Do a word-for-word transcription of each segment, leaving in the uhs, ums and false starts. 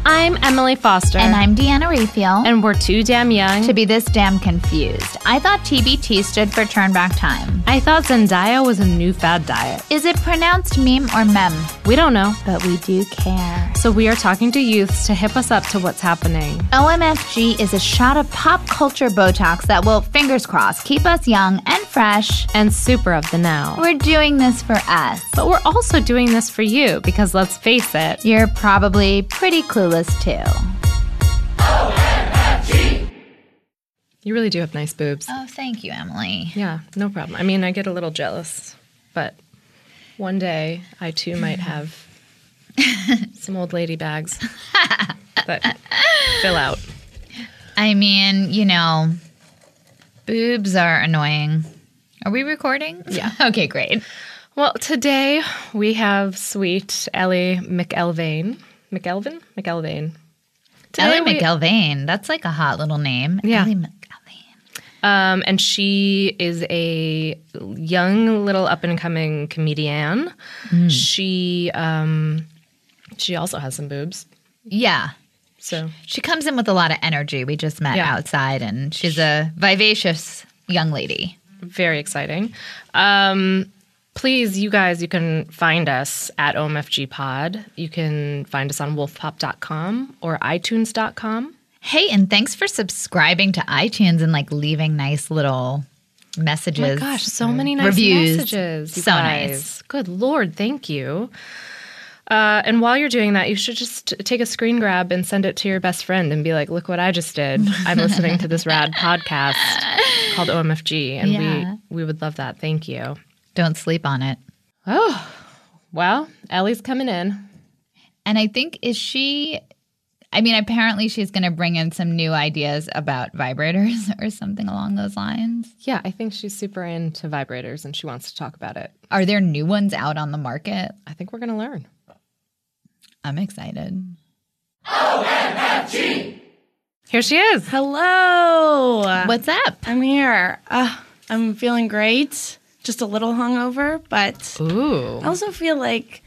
I'm Emily Foster. And I'm Deanna Raphael. And we're too damn young to be this damn confused. I thought T B T stood for Turn Back Time. I thought Zendaya was a new fad diet. Is it pronounced meme or mem? We don't know. But we do care. So we are talking to youths to hip us up to what's happening. O M F G is a shot of pop culture Botox that will, fingers crossed, keep us young and fresh. And super of the now. We're doing this for us. But we're also doing this for you because let's face it, you're probably pretty clueless too. O M F G. You really do have nice boobs. Oh, thank you, Emily. Yeah, no problem. I mean, I get a little jealous, but one day I too might have some old lady bags that fill out. I mean, you know, boobs are annoying. Are we recording? Yeah. Okay, great. Well, today we have sweet Ellie McElvain. McElvin? McElvain. Ellie we, McElvain. That's like a hot little name. Yeah. Ellie McElvain. Um, and she is a young little up-and-coming comedian. Mm. She um, she also has some boobs. Yeah. So she comes in with a lot of energy. We just met yeah. outside, and she's a vivacious young lady. Very exciting. Um, please, you guys, you can find us at O M F G Pod. You can find us on wolf pop dot com or i tunes dot com. Hey, and thanks for subscribing to iTunes and like leaving nice little messages. Oh my gosh, so many nice reviews. messages. You so guys. nice. Good Lord, thank you. Uh, and while you're doing that, you should just take a screen grab and send it to your best friend and be like, look what I just did. I'm listening to this rad podcast called O M F G, and yeah. we, we would love that. Thank you. Don't sleep on it. Oh, well, Ellie's coming in. And I think, is she... I mean, apparently she's going to bring in some new ideas about vibrators or something along those lines. Yeah, I think she's super into vibrators and she wants to talk about it. Are there new ones out on the market? I think we're going to learn. I'm excited. O M F G. Here she is. Hello. What's up? I'm here. Uh, I'm feeling great. Just a little hungover, but Ooh. I also feel like,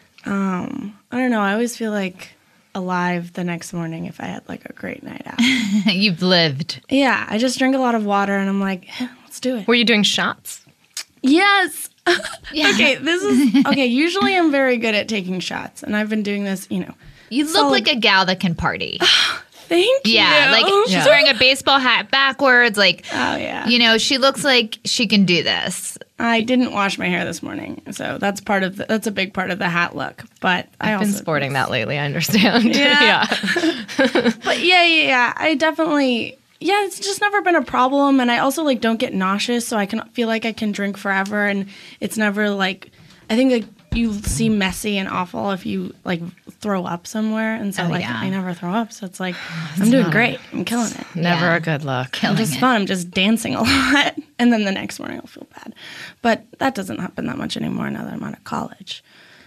um, I don't know, I always feel like alive the next morning if I had like a great night out. You've lived. Yeah, I just drink a lot of water and I'm like, eh, let's do it. Were you doing shots? Yes. Yeah. Okay, this is okay. Usually I'm very good at taking shots, and I've been doing this, you know. You look solid. like a gal that can party. Thank yeah, you. like she's Yeah. wearing a baseball hat backwards. Like, Oh yeah. you know, she looks like she can do this. I didn't wash my hair this morning, so that's part of the, that's a big part of the hat look. But I I've also been sporting that lately, I understand. Yeah. yeah. But yeah, yeah, yeah. I definitely, yeah, it's just never been a problem. And I also like don't get nauseous, so I can feel like I can drink forever. And it's never like, I think like you seem messy and awful if you like throw up somewhere. And so Oh, like yeah. I never throw up. So it's like, I'm doing great. I'm killing it. Never Yeah. a good look. Killing It's just it. fun. I'm just dancing a lot. And then the next morning I'll feel bad. But that doesn't happen that much anymore now that I'm out of college.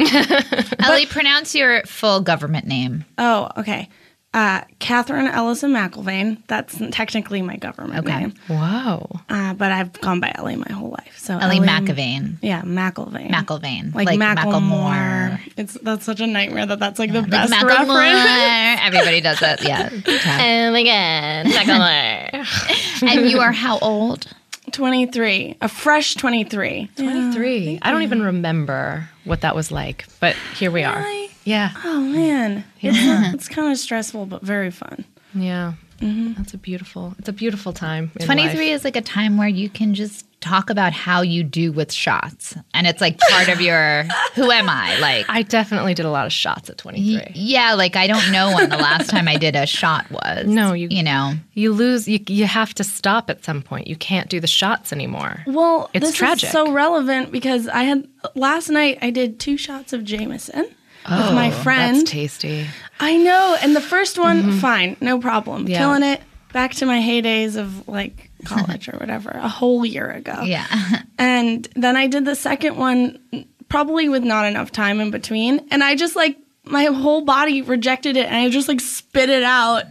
Ellie, pronounce your full government name. Oh, okay. Uh, Catherine Ellison McElvain. That's technically my government Okay. name. Wow. Uh, but I've gone by Ellie my whole life. So Ellie McElvain. Yeah, McElvain. McElvain. Like, Like Macklemore. Macklemore. It's that's such a nightmare that that's like the Like best Macklemore. reference. Everybody does that. Yeah. Oh my God. Macklemore. And you are how old? twenty-three, a fresh twenty-three. twenty-three. I don't even remember what that was like, but here we are. Really? Yeah. Oh man, it's not, it's kind of stressful but very fun. Yeah. That's a beautiful, it's a beautiful time. in twenty-three life. is like a time where you can just talk about how you do with shots. And it's like part of your, who am I? Like, I definitely did a lot of shots at twenty-three. yeah, like I don't know when the last time I did a shot was. No, you- You know. You lose, you, you have to stop at some point. You can't do the shots anymore. Well, It's this tragic. is so relevant because I had last night I did two shots of Jameson Oh, with my friend. That's tasty. I know, and the first one, fine, no problem, Yeah. killing it. Back to my heydays of like college or whatever, a whole year ago. Yeah. And then I did the second one, probably with not enough time in between, and I just like my whole body rejected it, and I just like spit it out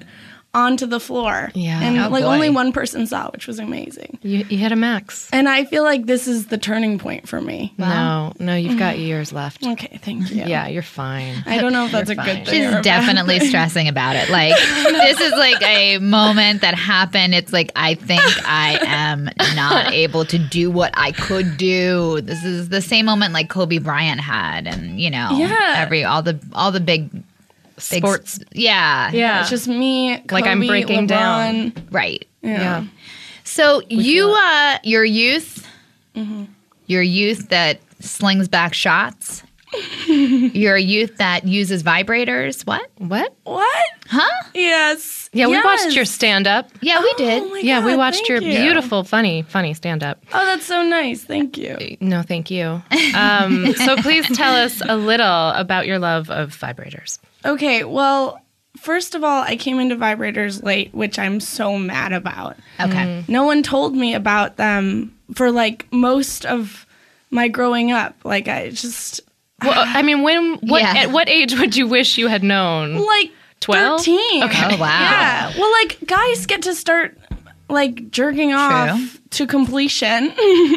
onto the floor. Yeah. And Oh, like boy. only one person saw, which was amazing. You, you hit a max. And I feel like this is the turning point for me. No, no, you've got years left. Okay, thank you. Yeah, you're fine. I don't know if that's a You're good fine. thing. or She's a bad definitely thing. stressing about it. Like, this is like a moment that happened. It's like, I think I am not able to do what I could do. This is the same moment like Kobe Bryant had, and you know, Yeah. every all the all the big, big Sports. Yeah, Yeah. It's just me, Like I'm Kobe, breaking LeBron. down. right. Yeah. Yeah. So you, uh, your youth, Mm-hmm. your youth that slings back shots. You're a youth that uses vibrators. What? What? What? Huh? Yes. Yeah, we Yes. watched your stand up. Yeah, we did. Oh my Yeah, we God, watched thank your you. beautiful, funny, funny stand up. Oh, that's so nice. Thank you. No, thank you. Um, so please tell us a little about your love of vibrators. Okay, well, first of all, I came into vibrators late, which I'm so mad about. Okay. No one told me about them for like most of my growing up. Like I just Well, I mean, when what Yeah. at what age would you wish you had known? like twelve? thirteen. Okay. Oh, wow. Yeah. Well, like guys get to start like jerking off to completion.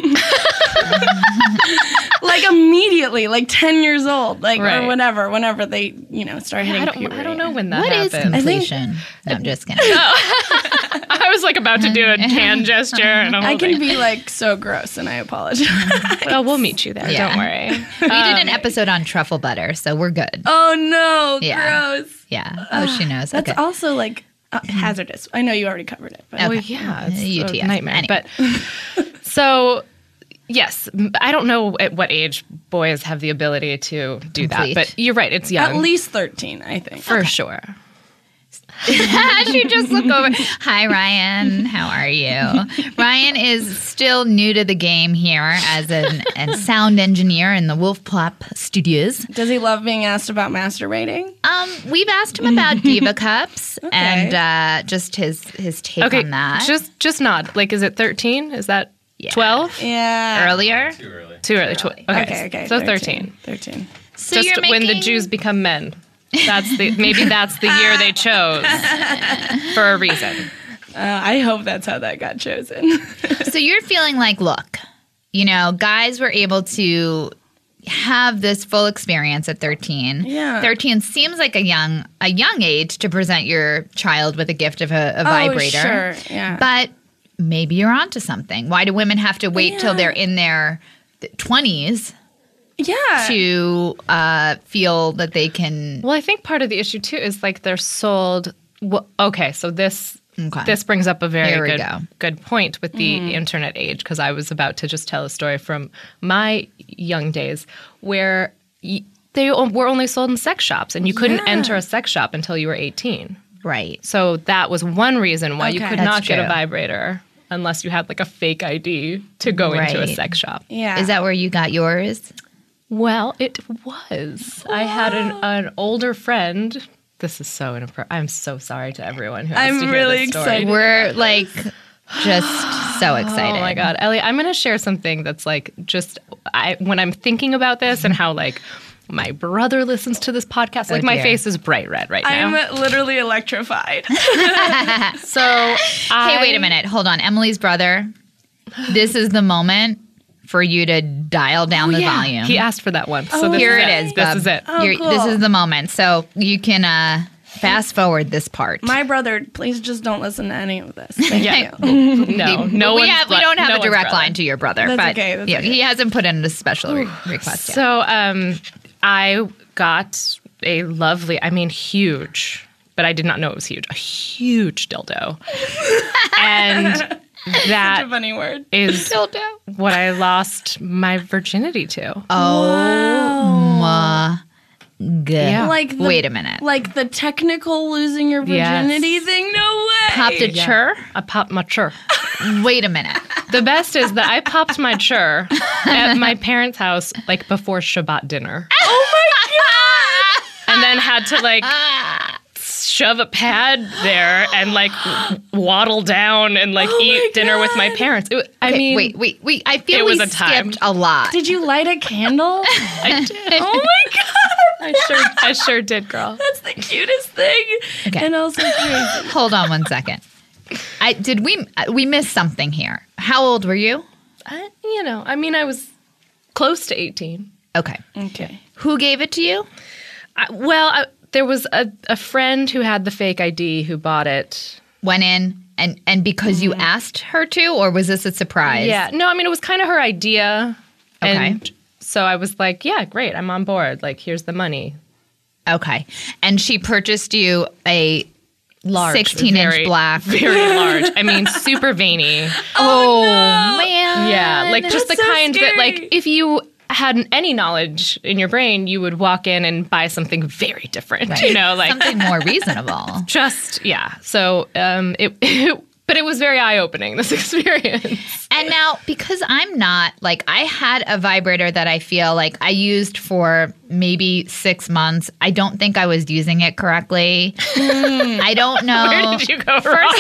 Like immediately, like ten years old, like Right. or whatever, whenever they, you know, start hitting I don't, puberty. I don't know when that What is happened. completion? No, I'm just kidding. I was like about to do a hand gesture, and I'm I can like, be like so gross, and I apologize. well, we'll meet you there. Yeah. Don't worry. We did an episode on truffle butter, so we're good. Oh no, Yeah. gross. Yeah. Oh, she knows. That's okay. also like uh, hazardous. I know you already covered it, but Okay. Well, yeah, it's U T a S. nightmare. Anyway. But so, yes, m- I don't know at what age boys have the ability to do Complete. that, but you're right. It's young, at least thirteen, I think. for sure. she just looked over. Hi, Ryan. How are you? Ryan is still new to the game here as an, an sound engineer in the Wolf Plop Studios. Does he love being asked about masturbating? Um, we've asked him about Diva Cups and uh, just his his take Okay, on that. just just nod. Like, is it thirteen? Is that Yeah. twelve? Yeah. earlier. Too early. Too early. Tw- okay, Okay, okay. So thirteen. thirteen. So Just you're making, when the Jews become men. That's the maybe that's the year they chose for a reason. Uh, I hope that's how that got chosen. So you're feeling like, look, you know, guys were able to have this full experience at thirteen. Yeah. thirteen seems like a young a young age to present your child with a gift of a, a vibrator. Oh, sure. Yeah. But maybe you're onto something. Why do women have to wait till Yeah. they're in their twenties yeah. to uh, feel that they can? Well, I think part of the issue too is like they're sold. Well, okay, so this Okay. this brings up a very Here we good go. good point with the internet age, because I was about to just tell a story from my young days where y- they o- were only sold in sex shops, and you couldn't Yeah. enter a sex shop until you were eighteen. Right. So that was one reason why you Okay. could That's not get a true. vibrator unless you had like a fake I D to go into a Right. sex shop. Yeah. Is that where you got yours? Well, it was. I had an, an older friend. This is so inappropriate. I'm so sorry to everyone who has I'm to hear really this story. excited. We're like just so excited. Oh my god, Ellie! I'm going to share something that's like just I when I'm thinking about this and how like my brother listens to this podcast. Like my dear. face is bright red right I'm now. literally electrified. So I, Hey, wait a minute. Hold on. Emily's brother. This is the moment for you to dial down the volume. He asked for that once. So this Here is it it. is. This bub. is it. Oh, You're- cool. This is the moment. So you can uh, fast forward this part. My brother, please just don't listen to any of this. Thank Yeah. you. No, no we one's have we bro- don't have no a one's direct brother. line to your brother, That's but okay, that's yeah, okay. he hasn't put in a special re- request yet. So um, I got a lovely, I mean, huge, but I did not know it was huge, a huge dildo. And Such that a funny word. is what I lost my virginity to. Oh my god! Yeah. Like the, Wait a minute. Like the technical losing your Yes. virginity thing? No way. Popped a chur? I popped my chur. Wait a minute. The best is that I popped my chur at my parents' house like before Shabbat dinner. Oh my god. And then had to like shove a pad there and like waddle down and like Oh my eat dinner with my God. parents. It, wa- I Okay, mean, wait, wait, wait. I feel it we was a time. skipped a lot. Did you light a candle? I did. Oh my god. I sure, I sure did, girl. That's the cutest thing. Okay. And also crazy. Hold on one second. I did we we missed something here. How old were you? I, you know, I mean, I was close to eighteen. Okay. Okay. Who gave it to you? I, well, I, there was a, a friend who had the fake I D who bought it. Went in and and because you asked her to, or was this a surprise? Yeah. No, I mean, it was kind of her idea. Okay. And so I was like, yeah, great. I'm on board. Like, here's the money. Okay. And she purchased you a Large. sixteen inch Very- black. Very large. I mean, super veiny. Oh, man. Yeah. Like, just the That's so kind that, like, scary. if you had any knowledge in your brain, you would walk in and buy something very different. Right. You know, like, Something more reasonable. just, yeah. So, um, it, it but it was very eye-opening, this experience. And now, because I'm not, like, I had a vibrator that I feel like I used for maybe six months. I don't think I was using it correctly. I don't know. Where did you go wrong?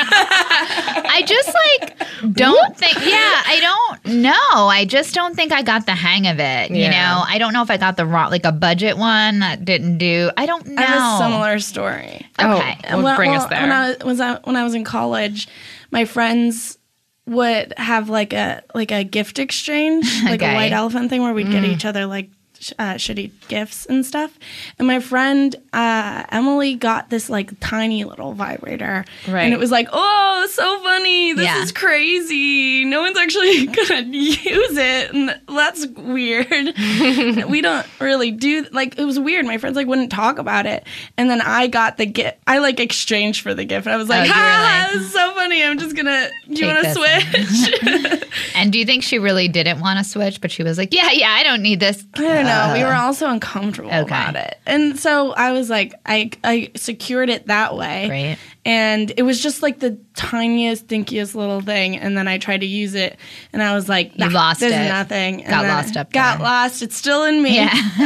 I just, like, don't think, yeah, I don't know. I just don't think I got the hang of it. You Yeah. know, I don't know if I got the wrong, like, a budget one that didn't do, I don't know. I have a similar story. Okay. Oh, well, bring us there. When I was I, when I was in college, my friends would have like a like a gift exchange, like Okay. a white elephant thing where we'd get each other like sh- uh, shitty gifts and stuff. And my friend uh, Emily got this like tiny little vibrator, Right. and it was like, oh, so funny! This Yeah. is crazy. No one's actually gonna use it, and that's weird. We don't really do like it was weird. My friends like wouldn't talk about it, and then I got the gift. I like exchanged for the gift, and I was like, Oh, you were ha, like, this is so funny. I'm just gonna. Do you Take want to this switch? And do you think she really didn't want to switch, but she was like, yeah, yeah, I don't need this? I don't know. We were all so uncomfortable Okay. about it, and so I was like, I I secured it that way, Right. and it was just like the tiniest, dinkiest little thing. And then I tried to use it, and I was like, You nah, lost this it. is nothing. And Got then lost up Got there. lost. It's still in me. Yeah.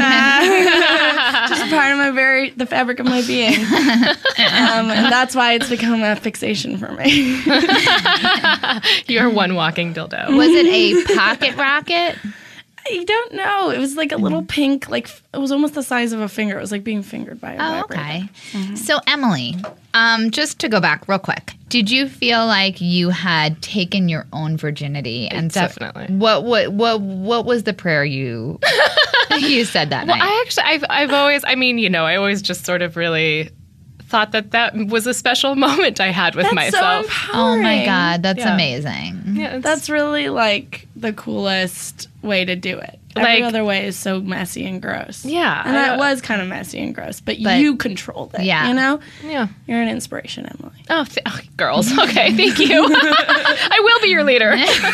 Uh, just part of my very the fabric of my being, um, and that's why it's become a fixation for me. You're one walking dildo. Was it a pocket rocket? I don't know. It was like a little pink, like f- it was almost the size of a finger. It was like being fingered by a Oh, vibrator. okay. So, Emily, um, just to go back real quick, did you feel like you had taken your own virginity? And so- Definitely. what what what what was the prayer you you said that Well, night? I actually, I've, I've always, I mean, you know, I always just sort of really thought that that was a special moment I had with That's myself. so oh empowering. my god, that's Yeah. amazing. Yeah, it's- That's really like the coolest way to do it. Every Like- other way is so messy and gross. Yeah, And I that know. was kind of messy and gross, but, But- you controlled it. Yeah. You know? yeah. You're an inspiration, Emily. Oh, th- oh, girls. Okay, thank you. I will be your leader.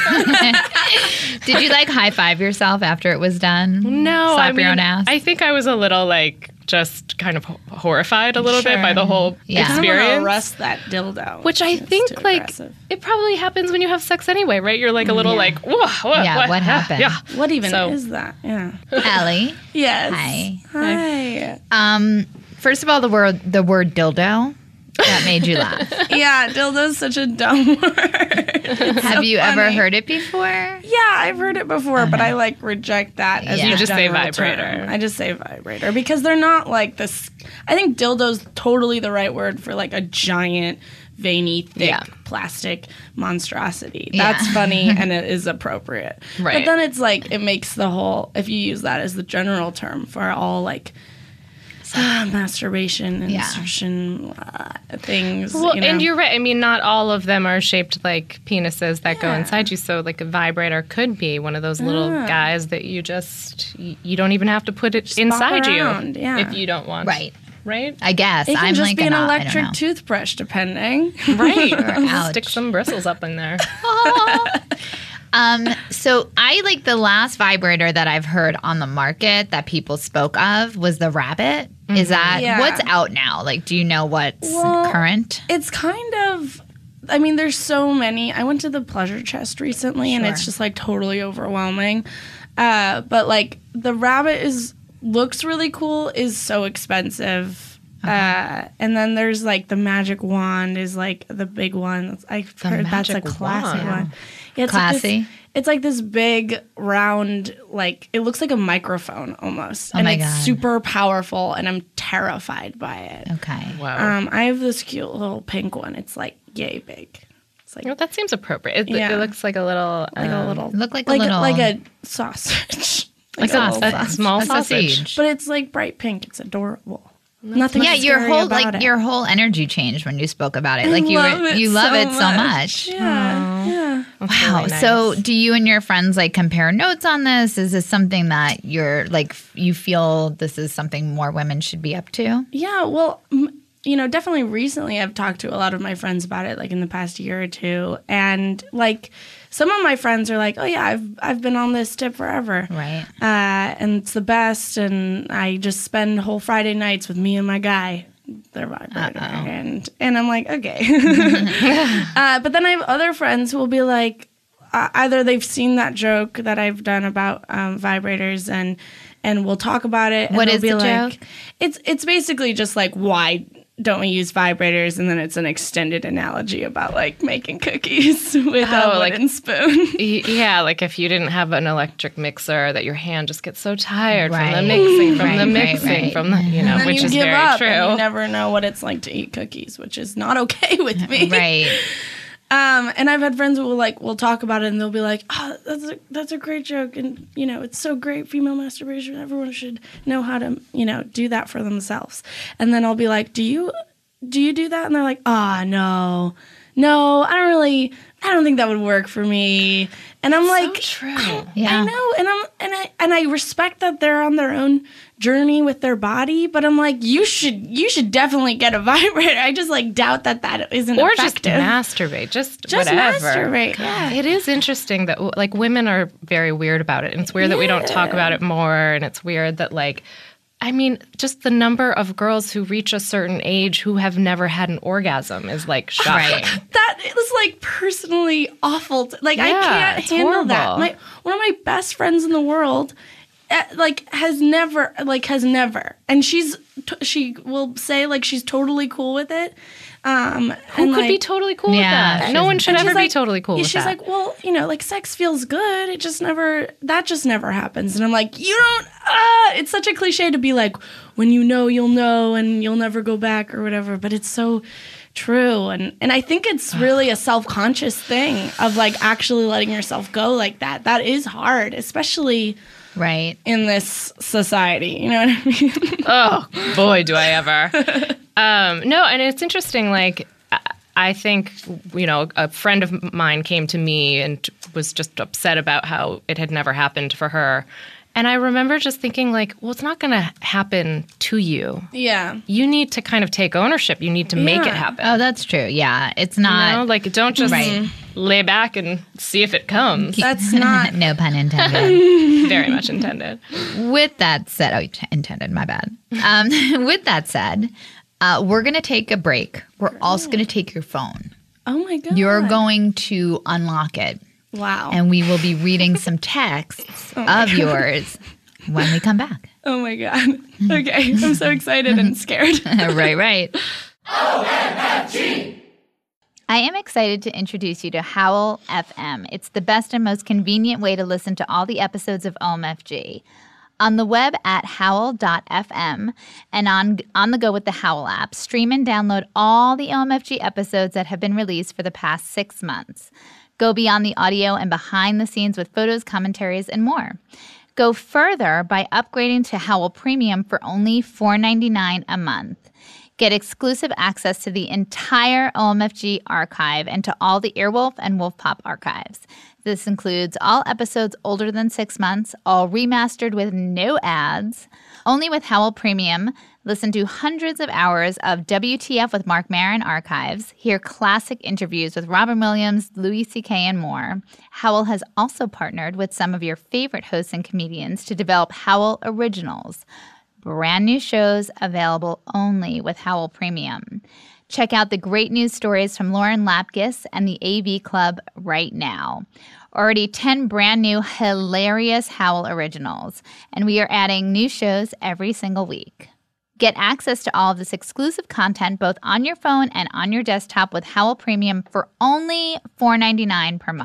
Did you like high five yourself after it was done? No, slap I mean, your own ass. I think I was a little like just kind of ho- horrified a little bit by the whole Yeah. I want to experience. arrest that dildo. Which I It's think too like aggressive. it probably happens when you have sex anyway, right? You're like a little like, whoa, what, Yeah, what Yeah, happened? Yeah. What even So- is that? Yeah. Ellie, Yes. hi. Hi. Um, first of all, the word the word dildo that made you laugh. Yeah, dildo's such a dumb word. Have you ever funny. heard it before? Yeah, I've heard it before, but I like reject that as Yeah. a You just say general vibrator. term. I just say vibrator because they're not like this. I think dildo's totally the right word for like a giant, veiny, thick Yeah. plastic monstrosity. Yeah. That's funny and it is appropriate. But Right. then it's like it makes the whole. If you use that as the general term for all like. Ah, masturbation, Yeah. insertion, uh, things. Well, you know. and you're right. I mean, not all of them are shaped like penises that go Yeah. inside you. So, like a vibrator could be one of those little Ah. guys that you just y- you don't even have to put it inside around, you yeah. if you don't want. Right. Right. I guess. It can I'm just like be an an, electric I don't toothbrush, depending. Right. Ouch. Stick some bristles up in there. know. Um, so I like the last vibrator that I've heard on the market that people spoke of was the Rabbit. Is that Yeah. what's out now? Like, do you know what's Well, current? It's kind of. I mean, there's so many. I went to the Pleasure Chest recently, and it's Sure. just like totally overwhelming. Uh, but like the Rabbit is looks really cool, is so expensive. Uh, and then there's like the Magic Wand is like the big one. I've The heard that's a Magic classic Wand. one. Yeah, it's Classy. Like this, it's like this big round, like it looks like a microphone almost, Oh and my it's God. super powerful, and I'm terrified by it. Okay. Wow. Um, I have this cute little pink one. It's like yay big. It's like Well, that seems appropriate. It, Yeah. it looks like a little, like um, a little, Look like a like little- like a sausage, like a, sausage. a sausage. small A sausage. sausage. But it's like bright pink. It's adorable. Nothing. Yeah, your scary whole about like it. your whole energy changed when you spoke about it. Like you love were, it you love so it so much. Yeah, yeah. That's Wow. really nice. So, do you and your friends like compare notes on this? Is this something that you're like f- you feel this is something more women should be up to? Yeah, well, m- you know, definitely recently I've talked to a lot of my friends about it, like in the past year or two, and like some of my friends are like, "Oh yeah, I've I've been on this tip forever, Right. uh, and it's the best." And I just spend whole Friday nights with me and my guy, their vibrator, Uh-oh. and and I'm like, okay. uh, but then I have other friends who will be like, uh, either they've seen that joke that I've done about um, vibrators and. And we'll talk about it. And What they'll is be the like, joke? It's it's basically just like, why don't we use vibrators? And then it's an extended analogy about like making cookies with Oh, a like- wooden spoon. Y- Yeah, like if you didn't have an electric mixer, that your hand just gets so tired from Right. the mixing, from Right, the right, mixing, right. from the you know, And then which you is give very up true. and you never know what it's like to eat cookies, which is not okay with me. Right. Um, and I've had friends who will like we'll talk about it and they'll be like, "Oh, that's a that's a great joke, and you know it's so great, female masturbation. Everyone should know how to you know do that for themselves." And then I'll be like, "Do you do you do that?" And they're like, "Ah, no, no, I don't really. I don't think that would work for me." And I'm like, true. Yeah. I know, and I'm and I and I respect that they're on their own journey with their body, but I'm like, you should you should definitely get a vibrator. I just like doubt that that isn't Or effective. just masturbate, just, Just whatever. masturbate, yeah. It is interesting that w- like women are very weird about it, and it's weird that we don't talk Yeah. about it more. And it's weird that like, I mean, just the number of girls who reach a certain age who have never had an orgasm is like shocking. That is like personally awful. to- Like I Yeah, can't it's handle that. horrible. My one of my best friends in the world, eh, like has never, like has never, and she's t- she will say like she's totally cool with it. Um, Who and could be like, totally cool Yeah, with that? she's- No one should and ever she's be like- totally cool yeah, with she's that. like, well, you know, like sex feels good. It just never, that just never happens. And I'm like, you don't, ah, it's such a cliche to be like, when you know, you'll know and you'll never go back or whatever. But it's so true. And, and I think it's really a self-conscious thing of like actually letting yourself go like that. That is hard, especially Right. in this society. You know what I mean? Oh boy, do I ever. um, no, and it's interesting. Like, I- I think you know, a friend of mine came to me and was just upset about how it had never happened for her, and I remember just thinking, like, well, it's not going to happen to you. Yeah. You need to kind of take ownership. You need to make it Yeah. happen. Oh, that's true. Yeah. It's You not. know, like, don't just Right. lay back and see if it comes. That's not, No pun intended. Very much intended. With that said, oh, t- intended, my bad. Um, with that said, uh, we're going to take a break. We're also going to take your phone. oh my God. You're going to unlock it, wow. and we will be reading some texts of yours when we come back. Oh my God. Okay. I'm so excited and scared. right, right. O M F G. I am excited to introduce you to Howl F M. It's the best and most convenient way to listen to all the episodes of O M F G. On the web at howl dot f m and on, on the go with the Howl app, stream and download all the O M F G episodes that have been released for the past six months. Go beyond the audio and behind the scenes with photos, commentaries, and more. Go further by upgrading to Howl Premium for only four ninety-nine a month. Get exclusive access to the entire O M F G archive and to all the Earwolf and Wolf Pop archives. This includes all episodes older than six months, all remastered with no ads. Only with Howl Premium, listen to hundreds of hours of W T F with Mark Maron archives, hear classic interviews with Robin Williams, Louis C K, and more. Howl has also partnered with some of your favorite hosts and comedians to develop Howl Originals, brand new shows available only with Howl Premium. Check out the great news stories from Lauren Lapkus and the A V Club right now. Already ten brand new hilarious Howl originals, and we are adding new shows every single week. Get access to all of this exclusive content both on your phone and on your desktop with Howl Premium for only four ninety-nine per month.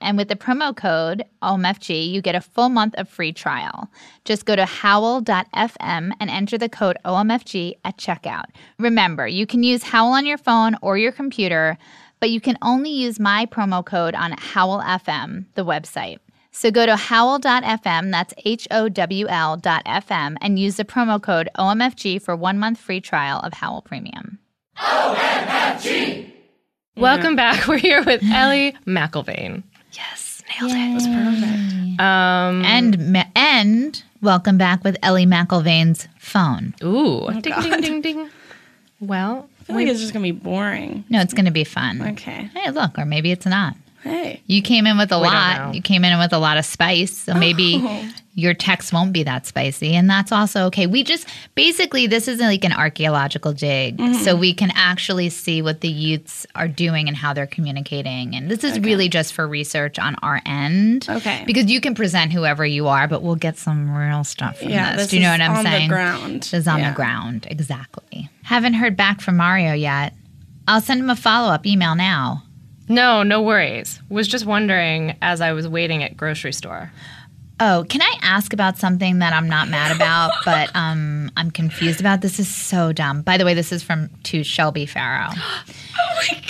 And with the promo code O M F G, you get a full month of free trial. Just go to howl dot f m and enter the code O M F G at checkout. Remember, you can use Howl on your phone or your computer, but you can only use my promo code on Howl dot f m, the website. So go to howl dot f m, that's H O W L dot F M, and use the promo code O M F G for one month free trial of Howl Premium. O M F G! Welcome back. We're here with Ellie McIlvaine. Yes, nailed it. It was perfect. Um, And ma- and welcome back with Ellie McIlvaine's phone. ooh, ding, ding, ding, ding. Well, I feel like it's just going to be boring. No, it's going to be fun. Okay. Hey, look, or maybe it's not. Hey. You came in with a We don't lot. know. You came in with a lot of spice, so maybe Oh. your text won't be that spicy, and that's also okay. We just basically this is like an archaeological dig, Mm-hmm. so we can actually see what the youths are doing and how they're communicating, and this is really just for research on our end. Okay. because you can present whoever you are, but we'll get some real stuff from Yeah, this. this Do you know is what I'm on saying? the ground. This is on Yeah. the ground, exactly. Haven't heard back from Mario yet. I'll send him a follow up email now. no, no worries. Was just wondering as I was waiting at grocery store. Oh, can I ask about something that I'm not mad about, but um, I'm confused about? This is so dumb. By the way, this is from to Shelby Farrow. Oh my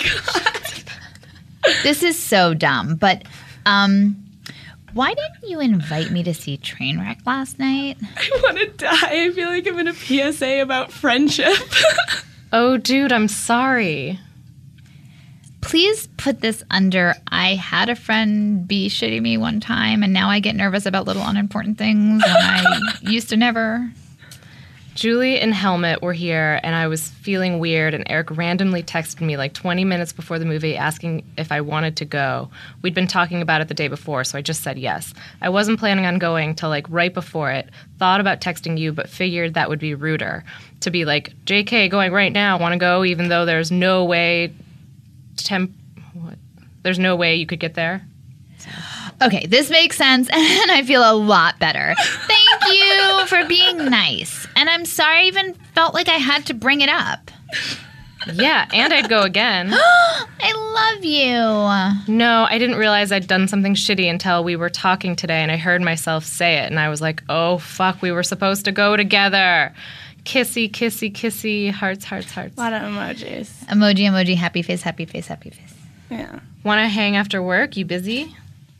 God. This is so dumb, but um, why didn't you invite me to see Trainwreck last night? I want to die. I feel like I'm in a P S A about friendship. Oh, dude, I'm sorry. Please put this under, I had a friend be shitty me one time, and now I get nervous about little unimportant things, and I used to never. Julie and Helmet were here, and I was feeling weird, and Eric randomly texted me like twenty minutes before the movie asking if I wanted to go. We'd been talking about it the day before, so I just said yes. I wasn't planning on going till like right before it. Thought about texting you, but figured that would be ruder. To be like, J K, going right now, want to go, even though there's no way... Temp- what? There's no way you could get there? Okay, this makes sense, and I feel a lot better. Thank you for being nice. And I'm sorry I even felt like I had to bring it up. Yeah, and I'd go again. I love you. No, I didn't realize I'd done something shitty until we were talking today, and I heard myself say it, and I was like, oh, fuck, we were supposed to go together. Kissy, kissy, kissy, hearts, hearts, hearts. A lot of emojis. Emoji, emoji, happy face, happy face, happy face. Yeah. Want to hang after work? You busy?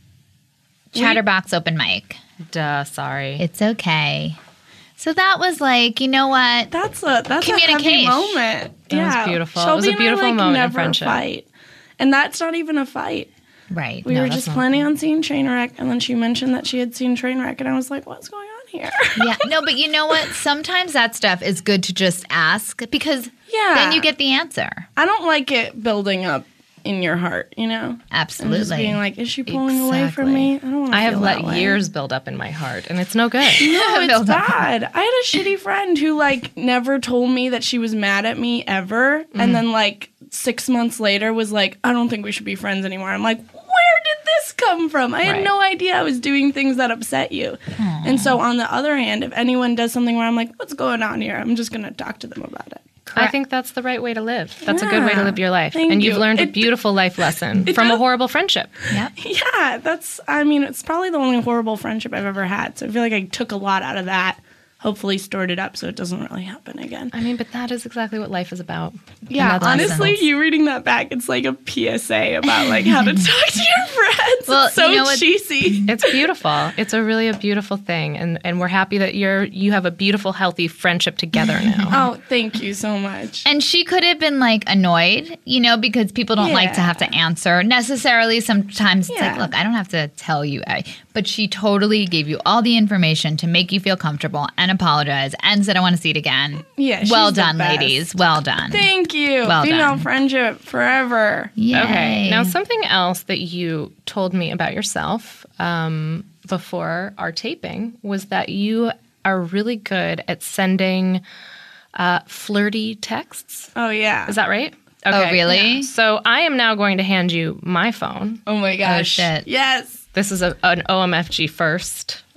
Chatterbox open mic. Duh, sorry. It's okay. So that was like, you know what? That's a that's a heavy Communication. moment. That was yeah. beautiful. It Shelby was a and I, beautiful like, moment in never friendship. Fight. And that's not even a fight. Right. We no, were that's just not- planning on seeing Trainwreck, and then she mentioned that she had seen Trainwreck, and I was like, what's going on here? Yeah. No, but you know what? Sometimes that stuff is good to just ask because Yeah. then you get the answer. I don't like it building up in your heart, you know? Absolutely. And just being like, is she pulling away from Exactly. me? I don't want to I have feel let that way. years build up in my heart, and it's no good. No, it's Build up. bad. I had a shitty friend who like never told me that she was mad at me ever, and then like six months later was like, I don't think we should be friends anymore. I'm like, where did this come from? I had Right. no idea I was doing things that upset you. And so on the other hand, if anyone does something where I'm like, what's going on here? I'm just gonna talk to them about it. I think that's the right way to live. That's a good way to Yeah. live your life. Thank and you've you. learned a It- beautiful life lesson from a horrible friendship. Yep. Yeah, that's, I mean, it's probably the only horrible friendship I've ever had. So I feel like I took a lot out of that, hopefully stored it up so it doesn't really happen again. I mean, but that is exactly what life is about. Yeah, that's honestly, lessons. you reading that back, it's like a P S A about like how to talk to your friends. Well, It's so you know what- cheesy. It's beautiful. It's a really a beautiful thing, and and we're happy that you're you have a beautiful, healthy friendship together now. Oh, thank you so much. And she could have been like annoyed, you know, because people don't like to Yeah. have to answer necessarily. Sometimes it's like, Yeah. look, I don't have to tell you. I, but she totally gave you all the information to make you feel comfortable and apologize and said, I want to see it again. Yeah, she's well the done, best. ladies. Well done. Thank you. Well Female done. friendship forever. Yay. Okay. Now, something else that you told me about yourself um, before our taping was that you are really good at sending uh, flirty texts. Oh, yeah. Is that right? Oh, really? Yeah. So I am now going to hand you my phone. Oh, my gosh. shit. Yes. This is a, an O M F G first.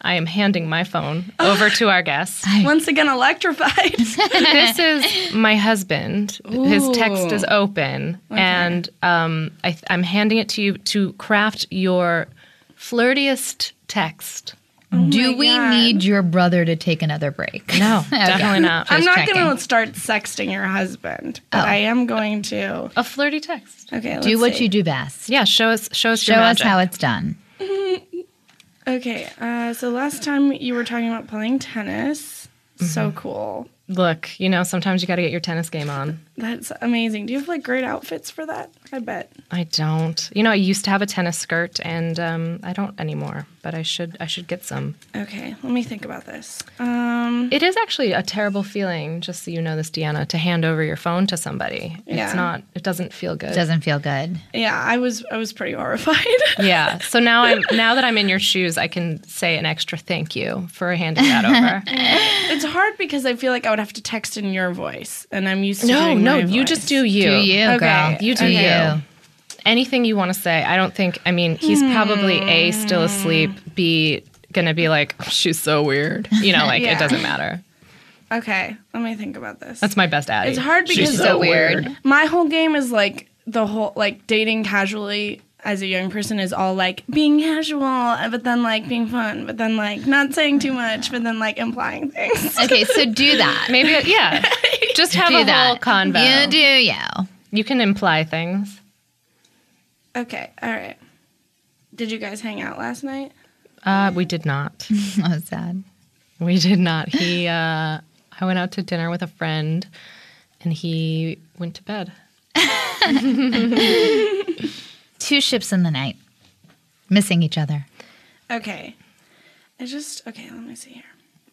I am handing my phone over to our guest. Once again, electrified. This is my husband. His text is open, and um, I, I'm handing it to you to craft your flirtiest text. Do my we God. need your brother to take another break? No, definitely not. I'm not checking. going to start sexting your husband, but Oh. I am going to. A flirty text. Okay, let's Do what see. you do best. Yeah, show us. Show us. Show your us magic. how it's done. Okay, uh, so last time you were talking about playing tennis. So cool. Look, you know, sometimes you got to get your tennis game on. That's amazing. Do you have like great outfits for that? I bet. I don't. You know, I used to have a tennis skirt, and um, I don't anymore. But I should. I should get some. Okay, let me think about this. Um, It is actually a terrible feeling, just so you know this, Deanna, to hand over your phone to somebody. It's Yeah. not. It doesn't feel good. Doesn't feel good. yeah, I was I was pretty horrified. Yeah. So now I'm now that I'm in your shoes, I can say an extra thank you for handing that over. It's hard because I feel like I would have to text in your voice, and I'm used to no, doing no, my you voice. just do you. Do you, Okay. girl? You do Okay. you. Anything you want to say. I don't think. I mean, he's probably A, still asleep. B, gonna be like, she's so weird. You know, like Yeah. it doesn't matter. Okay, let me think about this. That's my best Addie. It's hard because she's so weird. My whole game is like the whole like dating casually as a young person is all like being casual, but then like being fun, but then like not saying too much, but then like implying things. Okay, so do that. Maybe, yeah. Just have do a that. whole convo. You do you. You can imply things. Okay, all right. Did you guys hang out last night? Uh, we did not. That was sad. We did not. He, uh, I went out to dinner with a friend, and he went to bed. Two ships in the night, missing each other. Okay. I just okay, let me see here.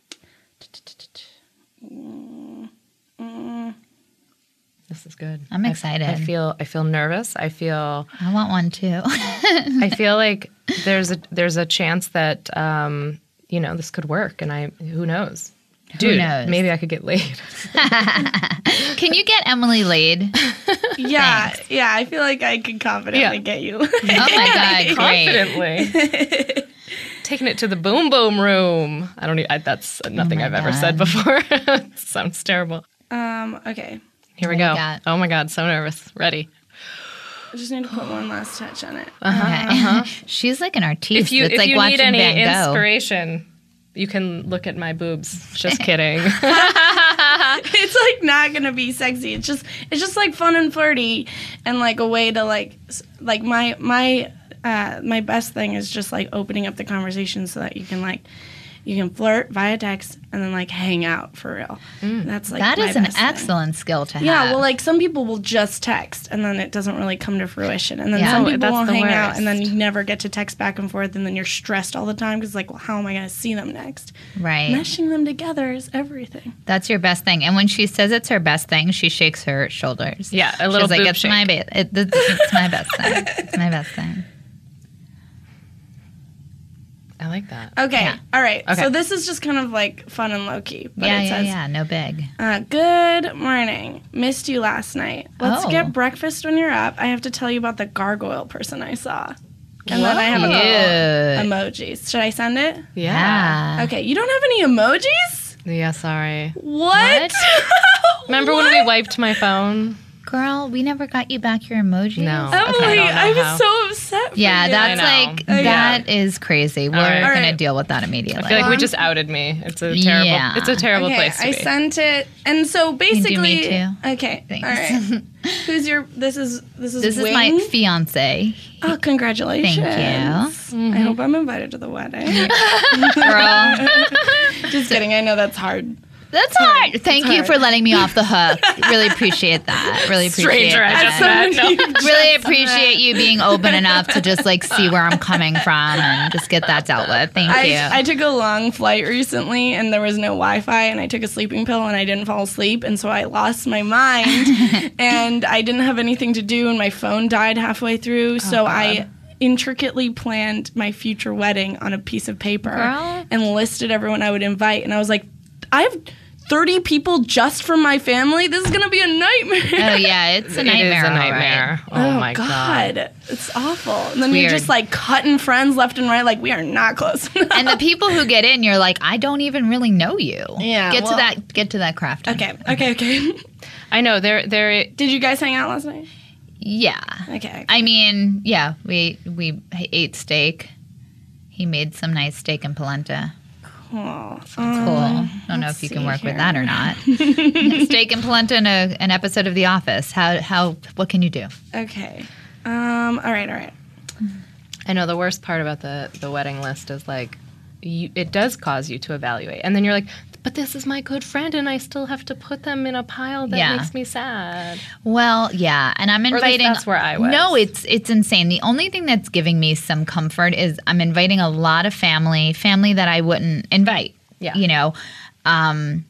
This is good. I'm I- excited. I, feel. I feel nervous. I feel. I want one too. I feel like there's a there's a chance that um, you know this could work, and I who knows. Dude, knows? maybe I could get laid. Can you get Emily laid? Yeah, yeah, I feel like I could confidently Yeah. get you. Oh my god, great. Confidently. Taking it to the boom boom room. I don't. e- I, that's nothing my I've ever God. said before. It sounds terrible. um, okay. Here we What do go. you got? Oh my God, so nervous. Ready. I just need to put one last touch on it. Okay. She's like an artiste. If you it's if like you watching need any Van Gogh. inspiration, you can look at my boobs. Just kidding. It's like not gonna be sexy. It's just it's just like fun and flirty, and like a way to like s- like my my uh, my best thing is just like opening up the conversation so that you can like you can flirt via text and then like hang out for real. That's like That my is an best thing. excellent skill to have. Yeah, well, like some people will just text and then it doesn't really come to fruition, and then Yeah. some Oh, people that's will the hang out worst. and then you never get to text back and forth, and then you're stressed all the time because like, well, how am I going to see them next? right. Meshing them together is everything. That's your best thing. And when she says it's her best thing, she shakes her shoulders. Yeah, a little She's like, boob it's shake. my ba- it, it's, it's my best thing. It's my best thing. I like that. Okay, Yeah. all right. Okay. So this is just kind of like fun and low key. But yeah, it yeah, says, yeah. No big. Uh, good morning. Missed you last night. Let's Oh. get breakfast when you're up. I have to tell you about the gargoyle person I saw. And then I have a Cute. couple emojis. Should I send it? Yeah. Yeah. Okay, you don't have any emojis? Yeah. Sorry. What? Remember when we wiped my phone? Girl, we never got you back your emojis. No. Emily, Okay, I don't know I was how. so upset. For Yeah, you. that's I know. like Okay. that is crazy. We're right. gonna Alright. deal with that immediately. I feel like we Um, just outed me. It's a terrible. Yeah. It's a terrible Okay, place to I be. sent it, and so basically, me too. okay, Thanks. all right. Who's your? This is this is this is Wing? my fiance, Oh, congratulations! Thank you. I hope I'm invited to the wedding. girl. Just kidding. I know that's hard. That's hard. Thank you hard. for letting me off the hook. Really appreciate that. Really appreciate Stranger I that. just met. No. Really appreciate you being open enough to just like see where I'm coming from and just get that dealt with. Thank you. I, I took a long flight recently and there was no Wi-Fi, and I took a sleeping pill and I didn't fall asleep, and so I lost my mind and I didn't have anything to do, and my phone died halfway through, so I intricately planned my future wedding on a piece of paper Girl. and listed everyone I would invite, and I was like, I have thirty people just from my family. This is gonna be a nightmare. Oh yeah, it's a It nightmare. is a all nightmare. right. Oh, my god. god. It's awful. And then you're weird. just like cutting friends left and right. Like we are not close enough. And the people who get in, you're like, I don't even really know you. Yeah, Get well- to that. Get to that craft. okay, okay, okay. I know there there Did you guys hang out last night? Yeah. Okay. I mean, yeah. We we ate steak. He made some nice steak and polenta. Cool. Cool. Um, Don't know if you can see work with here. that or not. Steak and polenta in a, an episode of The Office. How how what can you do? Okay. Um. All right. All right. I know the worst part about the the wedding list is like you, it does cause you to evaluate. And then you're like, but this is my good friend and I still have to put them in a pile that Yeah. makes me sad. Well, yeah, and I'm Or at least inviting. that's where I was. No, it's it's insane. The only thing that's giving me some comfort is I'm inviting a lot of family, family that I wouldn't invite. Yeah. you know, um,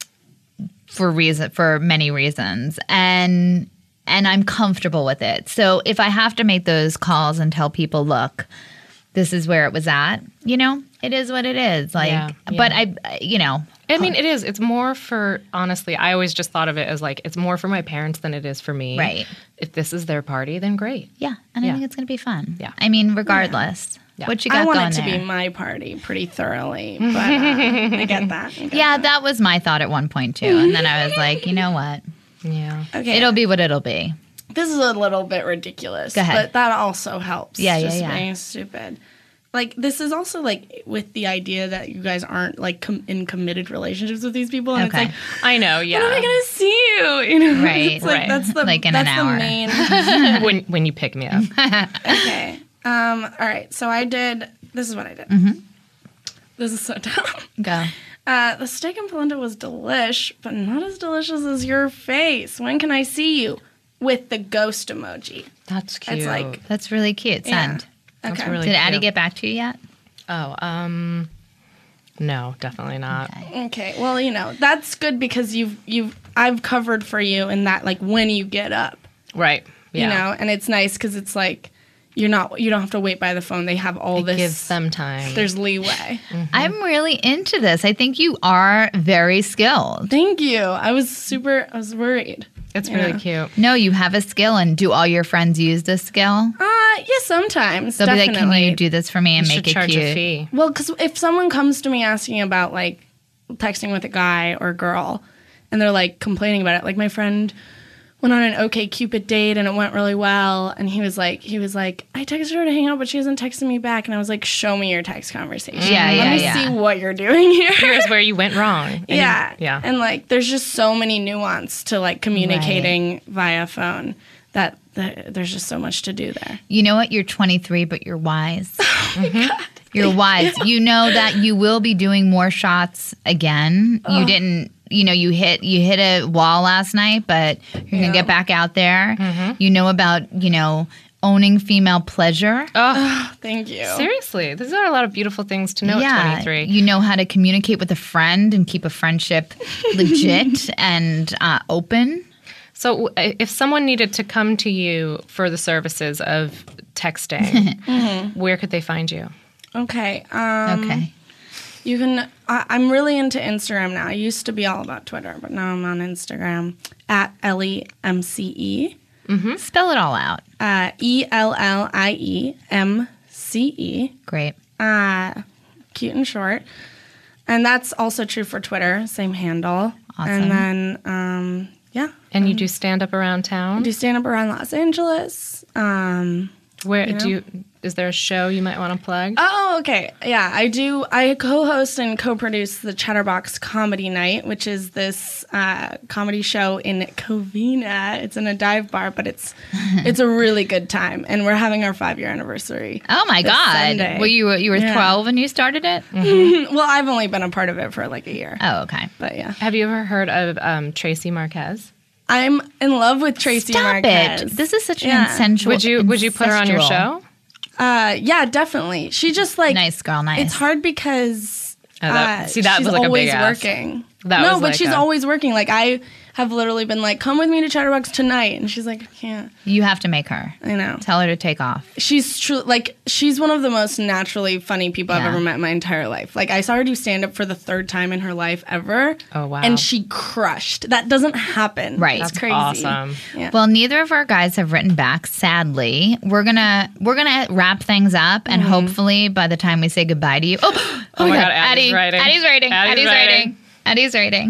for reason for many reasons, and and I'm comfortable with it. So if I have to make those calls and tell people, look, this is where it was at, you know, it is what it is. Like, Yeah, but yeah. I, you know. I mean, it is. It's more for, honestly, I always just thought of it as like, it's more for my parents than it is for me. Right. If this is their party, then great. Yeah, and I Yeah. think it's going to be fun. Yeah. I mean, regardless. Yeah. What you got I want going it to there? be my party pretty thoroughly, but uh, I get that. I get Yeah, that was my thought at one point too. And then I was like, you know what? Yeah. that. Okay. It'll be what it'll be. This is a little bit ridiculous. Go ahead. But that also helps. Yeah, yeah, just yeah. being stupid. Like, this is also, like, with the idea that you guys aren't, like, com- in committed relationships with these people. And Okay. it's like, I know, yeah. when am I going to see you? You know? Right, It's like, right. that's the, Like in that's an the hour. main. when when you pick me up. Okay. Um, all right. So I did, this is what I did. Mm-hmm. This is so dumb. Go. Uh, the steak and polenta was delish, but not as delicious as your face. When can I see you? With the ghost emoji. That's cute. It's like, That's really cute. yeah. Send. That's Okay. really Did Addie cute. get back to you yet? Oh, um, no, definitely not. Okay. Okay, well, you know, that's good because you've you've I've covered for you in that, like, when you get up, Right. Yeah. you know, and it's nice because it's like you're not you don't have to wait by the phone. They have all It this. gives them time. There's leeway. I'm really into this. I think you are very skilled. Thank you. I was super. I was worried. It's you really know. cute. No, you have a skill, and do all your friends use this skill? Uh, yeah, sometimes They'll definitely. be like, "Can you do this for me and You make should it charge cute?" a fee. Well, because if someone comes to me asking about like texting with a guy or girl, and they're like complaining about it, like my friend went on an OkCupid date and it went really well, and he was like, he was like, I texted her to hang out, but she hasn't texted me back, and I was like, show me your text conversation. Yeah, Let yeah, me yeah. see what you're doing here. Here's where you went wrong. And you- yeah, yeah. and like, there's just so many nuance to like communicating via phone that the, there's just so much to do there. You know what? You're twenty-three, but you're wise. You're wise. You know that you will be doing more shots again. You didn't, you know, you hit you hit a wall last night, but you're Yeah. gonna get back out there. You know about, you know, owning female pleasure. Oh, Thank you. seriously. These are a lot of beautiful things to know yeah, at twenty-three. you know how to communicate with a friend and keep a friendship legit and uh, open. So, w- if someone needed to come to you for the services of texting, where could they find you? Okay. Um, Okay. You can. I, I'm really into Instagram now. I used to be all about Twitter, but now I'm on Instagram at Ellie M C E. Spell it all out. Uh, E L L I E M C E. Great. Uh, cute and short. And that's also true for Twitter. Same handle. Awesome. And then, um, yeah. And you do stand up around town? Do stand up around Los Angeles. Um, Where you do know? you? Is there a show you might want to plug? Oh, okay. Yeah, I do. I co-host and co-produce the Chatterbox Comedy Night, which is this uh, comedy show in Covina. It's in a dive bar, but it's it's a really good time, and we're having our five-year anniversary. Oh my this God! Sunday. Were you you were Yeah. twelve when you started it? Well, I've only been a part of it for like a year, Oh, okay. but yeah, Have you ever heard of um, Tracy Marquez? I'm in love with Tracy Stop Marquez. it! This is such an Yeah. insensual. Would you Would you put her on your incestual. show? Uh, yeah, definitely. She just like Nice girl, nice. It's hard because Oh, that- uh, see, that she's was like a big always ask. working. That no, was but like she's a- always working. Like I, have literally been like, come with me to Chatterbox tonight. And she's like, I can't. You have to make her. I know. Tell her to take off. She's true. Like, she's one of the most naturally funny people I've Yeah. ever met in my entire life. Like, I saw her do stand up for the third time in her life ever. Oh, wow. And she crushed. That doesn't happen. Right. It's That's crazy. awesome. Yeah. Well, neither of our guys have written back, sadly. We're gonna we're gonna wrap things up, and Mm-hmm. hopefully by the time we say goodbye to you, oh, oh, my my God, God, Addie's Addie, writing. Addie's writing, Addie's Addie's writing. writing, Addie's writing.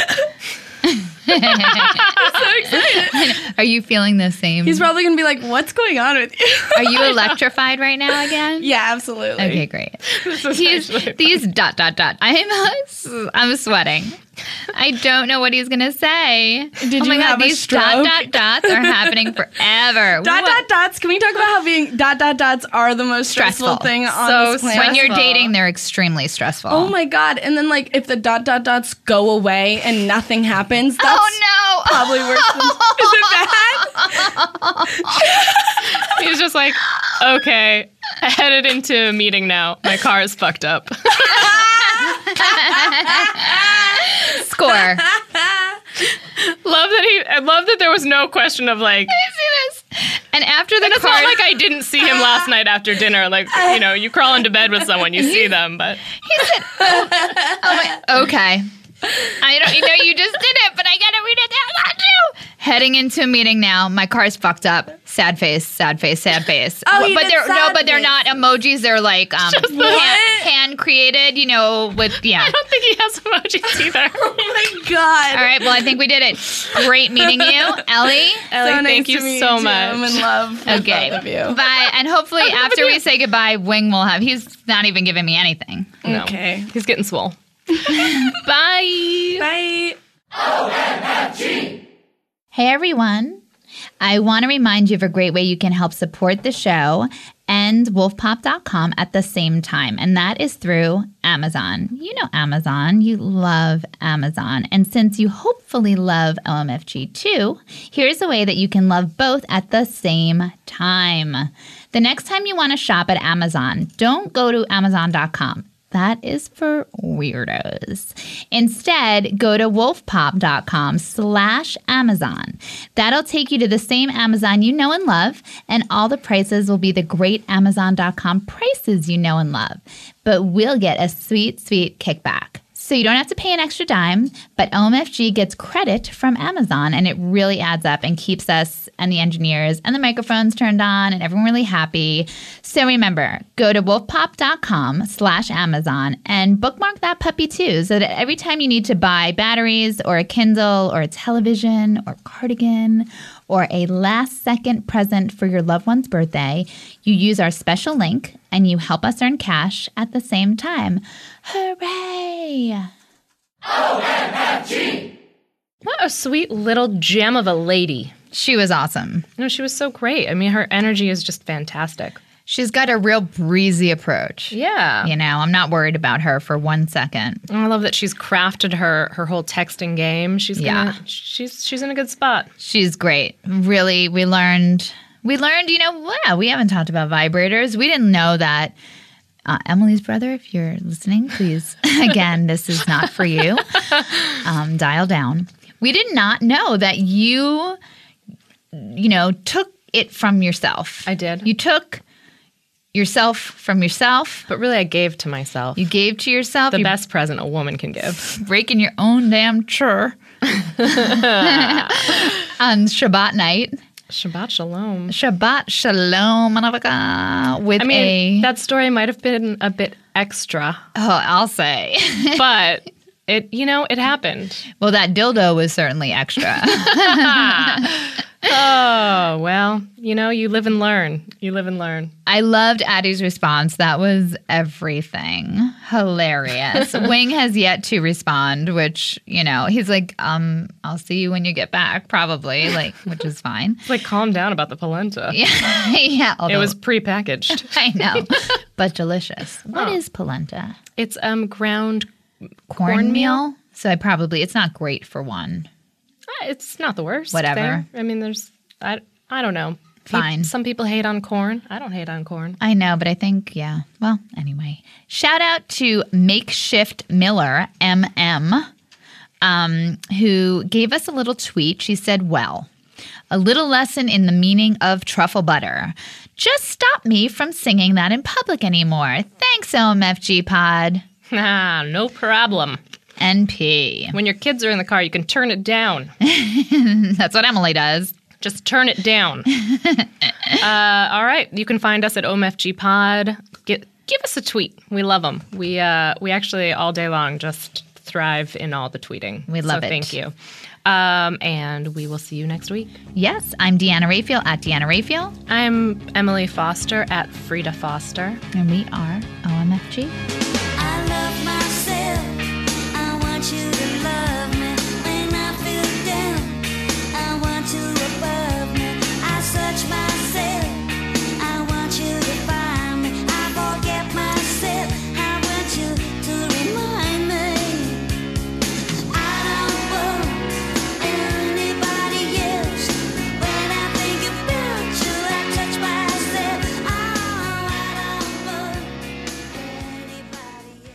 Are you feeling the same? He's probably going to be like, what's going on with you? Are you electrified right now again? Yeah, absolutely. Okay, great. This is He's actually- these dot dot dot. I'm I'm sweating. I don't know what he's gonna say. Did oh my you God, have a these stroke? dot dot dots are happening forever. Dot What- dot dots. Can we talk about how being dot dot dots are the most stressful, Stressful. thing on So this planet? When you're Stressful. dating, they're extremely stressful. Oh my God. And then, like, if the dot dot dots go away and nothing happens, that's Oh no! probably worse than. Is it bad? He's just like, okay, headed into a meeting now. My car is fucked up. Score. Love that he. I love that there was no question of like. You see this? And after the And it's card, not like I didn't see him last night after dinner. Like, you know, you crawl into bed with someone, you see them, but okay. I don't. You know, you just did it, but I gotta read it out loud too. Heading into a meeting now. My car's fucked up. Sad face. Sad face. Sad face. Oh, he but did they're no, sad but they're face. not emojis. They're like um, hand, hand created. You know, with yeah. I don't think he has emojis either. Oh my God. All right. Well, I think we did it. Great meeting you, Ellie. Ellie, So nice thank to you meet so too. much. I'm in love with Okay. both of you. Bye. And hopefully, after we say goodbye, Wing will have. He's not even giving me anything. No. Okay. He's getting swole. Bye. Bye. Hey everyone. I want to remind you of a great way you can help support the show and wolf pop dot com at the same time, and that is through Amazon. You know Amazon. You love Amazon. And since you hopefully love O M F G too, here's a way that you can love both at the same time. The next time you want to shop at Amazon, don't go to amazon dot com. That is for weirdos. Instead, go to wolf pop dot com slash Amazon. That'll take you to the same Amazon you know and love, and all the prices will be the great amazon dot com prices you know and love. But we'll get a sweet, sweet kickback. So you don't have to pay an extra dime, but O M F G gets credit from Amazon, and it really adds up and keeps us and the engineers and the microphones turned on and everyone really happy. So remember, go to wolf pop dot com slash Amazon and bookmark that puppy too, so that every time you need to buy batteries or a Kindle or a television or cardigan or a last-second present for your loved one's birthday, you use our special link and you help us earn cash at the same time. Hooray! What a sweet little gem of a lady. She was awesome. No, she was so great. I mean, her energy is just fantastic. She's got a real breezy approach. Yeah. You know, I'm not worried about her for one second. And I love that she's crafted her her whole texting game. She's gonna, Yeah. she's she's in a good spot. She's great. Really, we learned, we learned, you know, wow, we haven't talked about vibrators. We didn't know that. Uh, Emily's brother, if you're listening, please, again, this is not for you. Um, dial down. We did not know that you, you know, took it from yourself. I did. You took yourself from yourself. But really, I gave to myself. You gave to yourself. the You're best present a woman can give. breaking your own damn chur on Shabbat night. Shabbat shalom. Shabbat shalom motherfucker, with I mean, a that story might have been a bit extra, oh, I'll say. but it, you know, it happened. Well, that dildo was certainly extra. Oh, well, you know, you live and learn. You live and learn. I loved Addie's response. That was everything. Hilarious. Wing has yet to respond, which, you know, he's like, um, I'll see you when you get back, probably, like, which is fine. It's like, calm down about the polenta. Yeah, yeah. It although- was prepackaged. I know, but delicious. What Oh. is polenta? It's um ground. Cornmeal? So I probably, it's not great for one. uh, It's not the worst. Whatever. there. I mean, there's. I. I don't know. Pe- Fine. Some people hate on corn. I don't hate on corn. I know, but I think, yeah. Well, anyway. Shout out to Makeshift Miller, M M. um, who gave us a little tweet. She said, well, a little lesson in the meaning of truffle butter. Just stop me from singing that in public anymore. Thanks, O M F G Pod. Ah, no problem. N P. When your kids are in the car, you can turn it down. That's what Emily does. Just turn it down. uh, all right. You can find us at O M F G Pod. Get, give us a tweet. We love them. We, uh, we actually, all day long, just thrive in all the tweeting. We love so it. Thank you. Um, and we will see you next week. Yes, I'm Deanna Raphael at Deanna Raphael. I'm Emily Foster at Frida Foster. And we are O M F G. I love myself. I want you to love me when I feel down. I want you above me. I search myself. I want you to find me. I forget myself. I want you to remind me. I don't want anybody else. When I think about you, I touch myself. Oh, I don't want anybody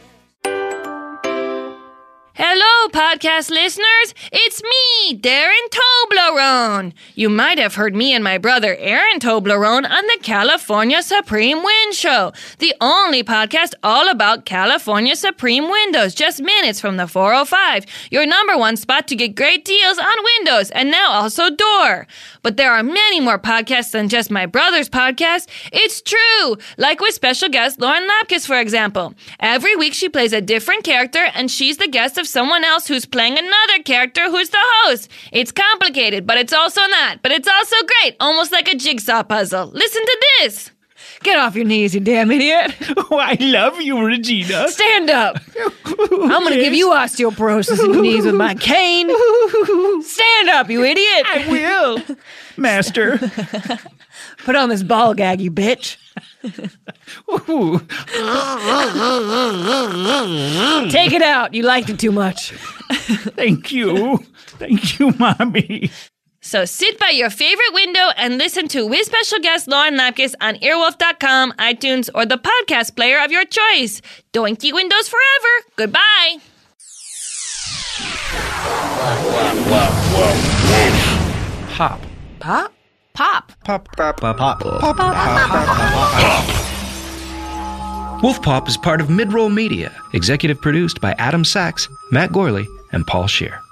else. Hello, podcast listeners. It's me, Darren Toblerone. You might have heard me and my brother Aaron Toblerone on the California Supreme Wind Show, the only podcast all about California Supreme windows, just minutes from the four oh five, your number one spot to get great deals on windows, and now also door. But there are many more podcasts than just my brother's podcast. It's true, like with special guest Lauren Lapkus, for example. Every week she plays a different character, and she's the guest of someone else who's playing another character who's the host. It's complicated, but it's also not. But it's also great, almost like a jigsaw puzzle. Listen to this. Get off your knees, you damn idiot. Oh, I love you, Regina. Stand up. I'm going to give you osteoporosis in your knees with my cane. Stand up, you idiot. I will, Master. Put on this ball gag, you bitch. Ooh. Take it out. You liked it too much. Thank you. Thank you, Mommy. So sit by your favorite window and listen to with special guest Lauren Lapkus on earwolf dot com, iTunes, or the podcast player of your choice. Doinky windows forever. Goodbye. Pop. Pop? Pop. Pop. Pop. Pop. Pop. Pop. Wolf Pop is part of Midroll Media, executive produced by Adam Sachs, Matt Gorley, and Paul Scheer.